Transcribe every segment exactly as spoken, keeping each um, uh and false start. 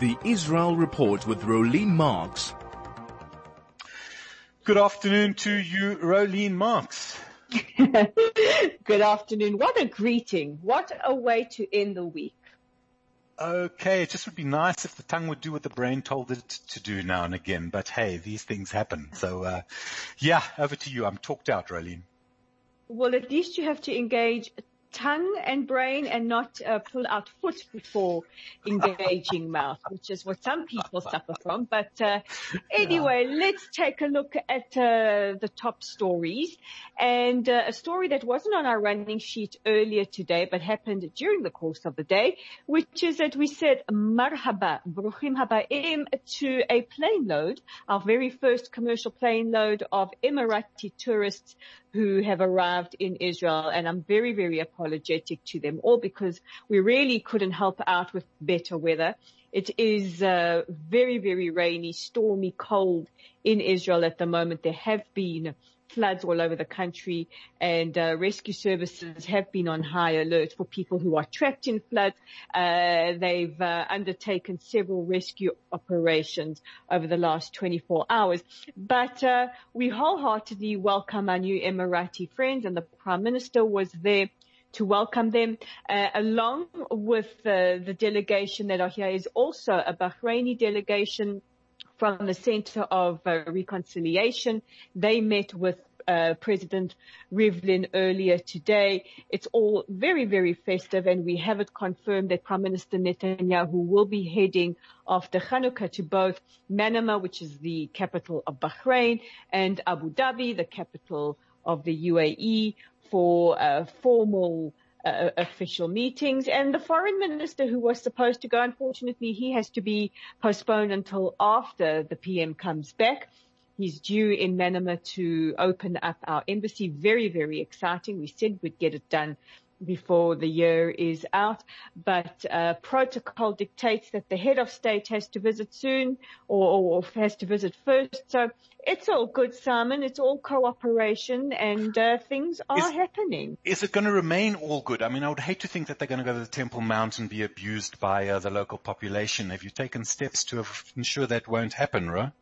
The Israel Report with Rolene Marks. Good afternoon to you, Rolene Marks. Good afternoon. What a greeting. What a way to end the week. Okay, it just would be nice if the tongue would do what the brain told it to do now and again. But hey, these things happen. So, uh, yeah, over to you. I'm talked out, Rolene. Well, at least you have to engage tongue and brain and not uh, pull out foot before engaging mouth, which is what some people suffer from. But uh, anyway, yeah. Let's take a look at uh, the top stories. And uh, a story that wasn't on our running sheet earlier today, but happened during the course of the day, which is that we said marhaba, bruchim habaim, to a plane load, our very first commercial plane load of Emirati tourists who have arrived in Israel. And I'm very, very apologetic to them all because we really couldn't help out with better weather. It is uh, very, very rainy, stormy, cold in Israel at the moment. There have been floods all over the country, and uh, rescue services have been on high alert for people who are trapped in floods. Uh, they've uh, undertaken several rescue operations over the last twenty-four hours. But uh, we wholeheartedly welcome our new Emirati friends, and the Prime Minister was there to welcome them. Uh, along with uh, the delegation that are here is also a Bahraini delegation from the Center of uh, Reconciliation. They met with uh, President Rivlin earlier today. It's all very, very festive, and we have it confirmed that Prime Minister Netanyahu will be heading after Hanukkah to both Manama, which is the capital of Bahrain, and Abu Dhabi, the capital of the U A E, for uh, formal Uh, official meetings. And the foreign minister who was supposed to go, unfortunately, he has to be postponed until after the P M comes back. He's due in Manama to open up our embassy. Very, very exciting. We said we'd get it done before the year is out, but uh, protocol dictates that the head of state has to visit soon, or, or has to visit first. So it's all good, Simon. It's all cooperation, and uh, things are is, happening. Is it going to remain all good? I mean, I would hate to think that they're going to go to the Temple Mount and be abused by uh, the local population. Have you taken steps to ensure that won't happen, Ro?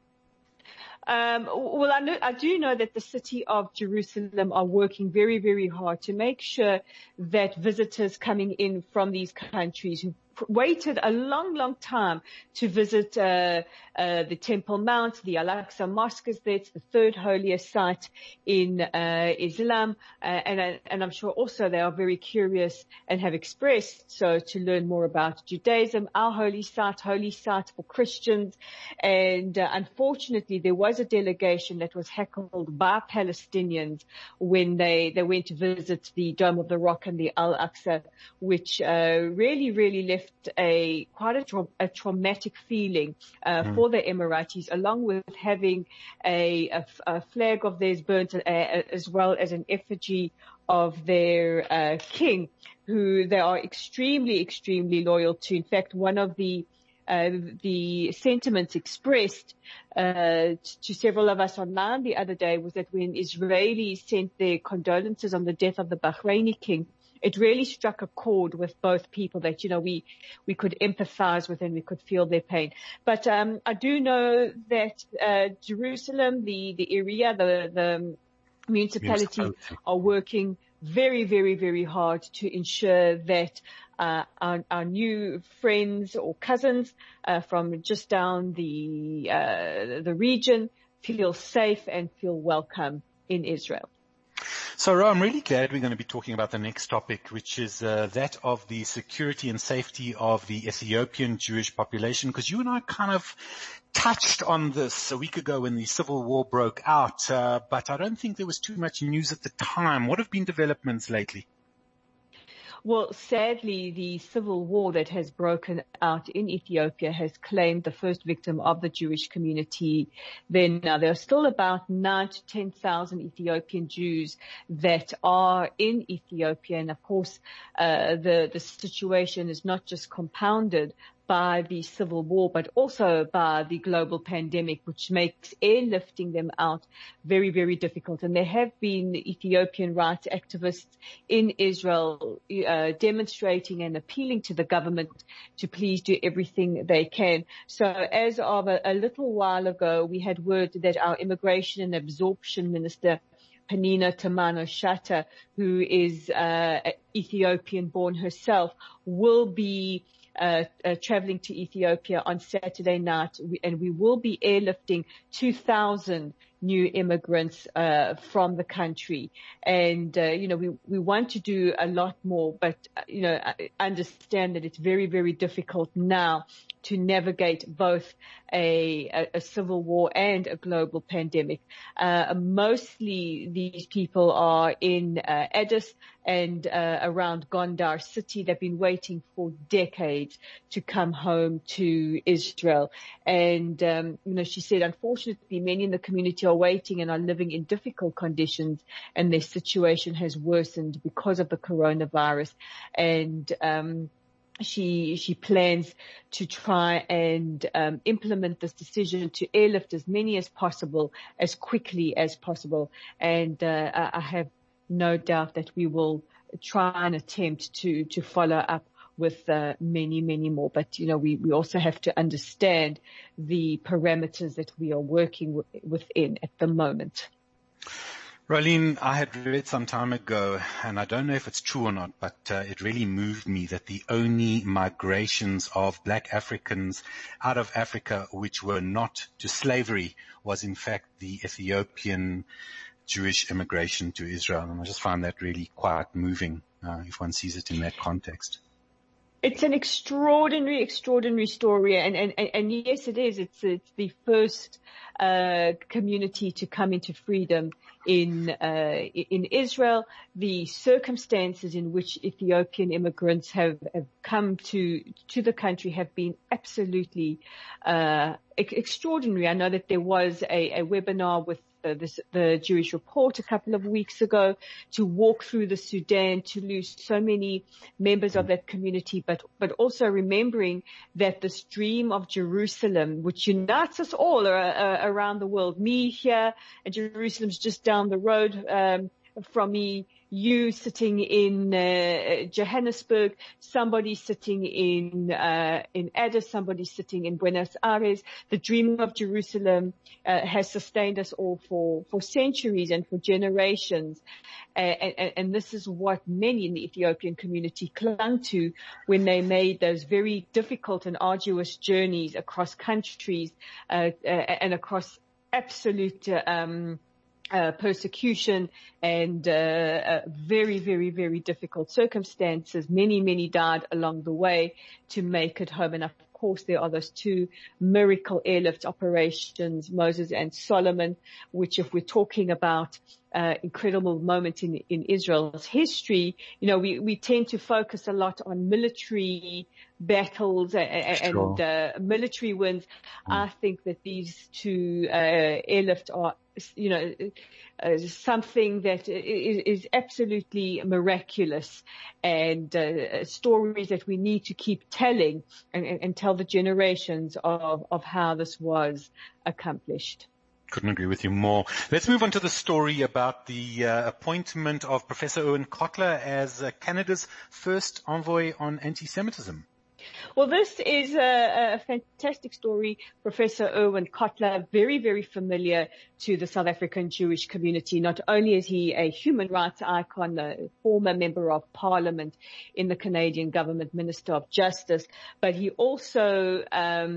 Um, well, I, know, I do know that the city of Jerusalem are working very, very hard to make sure that visitors coming in from these countries who waited a long, long time to visit uh, uh, the Temple Mount, the Al-Aqsa Mosque is there. It's the third holiest site in uh, Islam, uh, and, and I'm sure also they are very curious and have expressed so to learn more about Judaism, our holy site, holy site for Christians. And uh, unfortunately, there was a delegation that was heckled by Palestinians when they, they went to visit the Dome of the Rock and the Al-Aqsa, which uh, really, really left a quite a, tra- a traumatic feeling uh, mm. for the Emiratis, along with having a, a, a flag of theirs burnt, uh, as well as an effigy of their uh, king, who they are extremely, extremely loyal to. In fact, one of the uh, the sentiments expressed uh, to several of us online the other day was that when Israelis sent their condolences on the death of the Bahraini king, it really struck a chord with both people that, you know, we, we could empathize with and we could feel their pain. But, um, I do know that, uh, Jerusalem, the, the area, the, the municipality, municipality are working very, very, very hard to ensure that, uh, our, our new friends or cousins, uh, from just down the, uh, the region feel safe and feel welcome in Israel. So, Ro, I'm really glad we're going to be talking about the next topic, which is uh, that of the security and safety of the Ethiopian Jewish population, because you and I kind of touched on this a week ago when the civil war broke out, uh, but I don't think there was too much news at the time. What have been developments lately? Well, sadly, the civil war that has broken out in Ethiopia has claimed the first victim of the Jewish community there. Now, there are still about nine to ten thousand Ethiopian Jews that are in Ethiopia. And of course, uh, the, the situation is not just compounded by the civil war, but also by the global pandemic, which makes airlifting them out very, very difficult. And there have been Ethiopian rights activists in Israel uh, demonstrating and appealing to the government to please do everything they can. So as of a, a little while ago, we had word that our Immigration and Absorption Minister, Penina Tamano-Shata, who is uh, Ethiopian-born herself, will be uh, uh, traveling to Ethiopia on Saturday night, and we will be airlifting two thousand new immigrants uh, from the country. And, uh, you know, we, we want to do a lot more, but, uh, you know, I understand that it's very, very difficult now to navigate both a, a, a civil war and a global pandemic. Uh, mostly these people are in uh, Addis and uh, around Gondar city. They've been waiting for decades to come home to Israel. And, um, you know, she said, unfortunately, many in the community are waiting and are living in difficult conditions, and their situation has worsened because of the coronavirus. And, um, She she plans to try and um, implement this decision to airlift as many as possible, as quickly as possible. And uh, I have no doubt that we will try and attempt to to follow up with uh, many, many more. But, you know, we, we also have to understand the parameters that we are working w- within at the moment. Roelien, I had read some time ago, and I don't know if it's true or not, but uh, it really moved me that the only migrations of black Africans out of Africa which were not to slavery was in fact the Ethiopian Jewish immigration to Israel. And I just find that really quite moving uh, if one sees it in that context. It's an extraordinary, extraordinary story, and, and, and yes, it is. It's, it's the first uh, community to come into freedom in uh, in Israel. The circumstances in which Ethiopian immigrants have, have come to to the country have been absolutely uh, extraordinary. I know that there was a, a webinar with Uh, this, the Jewish Report a couple of weeks ago to walk through the Sudan, to lose so many members of that community, but, but also remembering that this dream of Jerusalem, which unites us all uh, uh, around the world, me here, and Jerusalem's just down the road um, from me, you sitting in uh, Johannesburg, somebody sitting in uh, in Addis, somebody sitting in Buenos Aires. The dream of Jerusalem uh, has sustained us all for for centuries and for generations, uh, and, and this is what many in the Ethiopian community clung to when they made those very difficult and arduous journeys across countries uh, uh, and across absolute uh, um Uh, persecution and uh, uh, very, very, very difficult circumstances. Many, many died along the way to make it home. And of course, there are those two miracle airlift operations, Moses and Solomon, which, if we're talking about uh, incredible moments in, in Israel's history, you know, we, we tend to focus a lot on military battles and, sure. and uh, military wins. Mm. I think that these two uh, airlift are, you know, uh, something that is, is absolutely miraculous, and uh, stories that we need to keep telling and, and, and tell the generations of, of how this was accomplished. Couldn't agree with you more. Let's move on to the story about the uh, appointment of Professor Irwin Kotler as uh, Canada's first envoy on anti-Semitism. Well, this is a, a fantastic story. Professor Irwin Kotler, very, very familiar to the South African Jewish community. Not only is he a human rights icon, a former member of parliament in the Canadian government, Minister of Justice, but he also um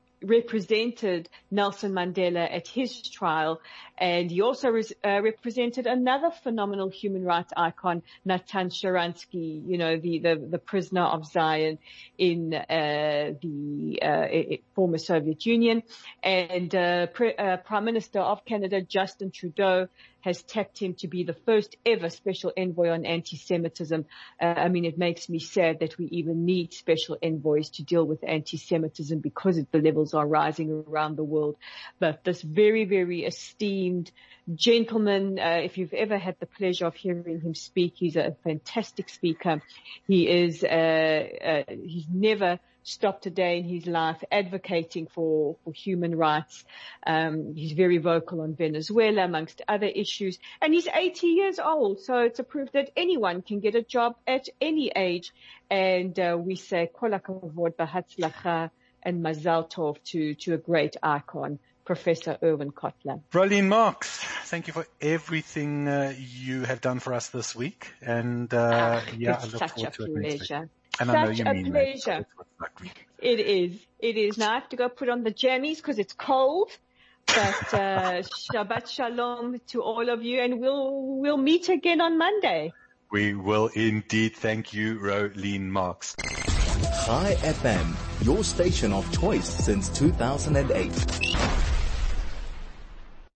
represented Nelson Mandela at his trial, and he also res- uh, represented another phenomenal human rights icon, Natan Sharansky, you know, the, the, the prisoner of Zion in uh, the uh, former Soviet Union. And uh, Pre- uh, Prime Minister of Canada, Justin Trudeau, has tapped him to be the first ever special envoy on anti-Semitism. Uh, I mean, it makes me sad that we even need special envoys to deal with anti-Semitism because the levels are rising around the world. But this very, very esteemed gentleman, uh, if you've ever had the pleasure of hearing him speak, he's a fantastic speaker. He is, uh, uh, he's never stopped a day in his life advocating for, for human rights. Um, he's very vocal on Venezuela, amongst other issues. And he's eighty years old, so it's a proof that anyone can get a job at any age. And uh, we say kol hakavod v'hatzlacha and mazal tov to, to a great icon, Professor Erwin Kotler. Roelien Marks, thank you for everything uh, you have done for us this week. And uh, ah, yeah, I it's look such forward a to it next pleasure. week. And Such I know you a mean pleasure. that. It is. It is. Now I have to go put on the jammies because it's cold. But uh, Shabbat Shalom to all of you, and we'll we'll meet again on Monday. We will indeed. Thank you, Roelien Marks. Chai F M, your station of choice since two thousand eight.